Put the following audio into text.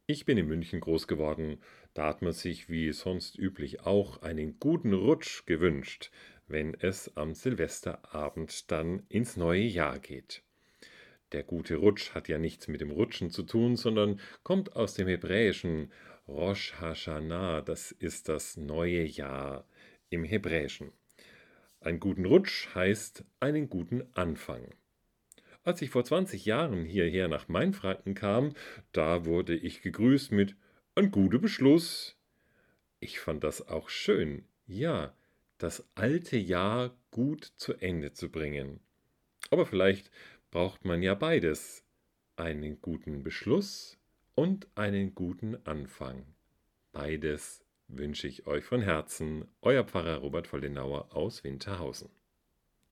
Ich bin in München groß geworden. Da hat man sich wie sonst üblich auch einen guten Rutsch gewünscht, wenn es am Silvesterabend dann ins neue Jahr geht. Der gute Rutsch hat ja nichts mit dem Rutschen zu tun, sondern kommt aus dem Hebräischen Rosh Hashanah, das ist das neue Jahr im Hebräischen. Einen guten Rutsch heißt einen guten Anfang. Als ich vor 20 Jahren hierher nach Mainfranken kam, da wurde ich gegrüßt mit „Ein guter Beschluss". Ich fand das auch schön, ja, das alte Jahr gut zu Ende zu bringen. Aber vielleicht braucht man ja beides, einen guten Beschluss und einen guten Anfang. Beides wünsche ich euch von Herzen, euer Pfarrer Robert Vollenauer aus Winterhausen.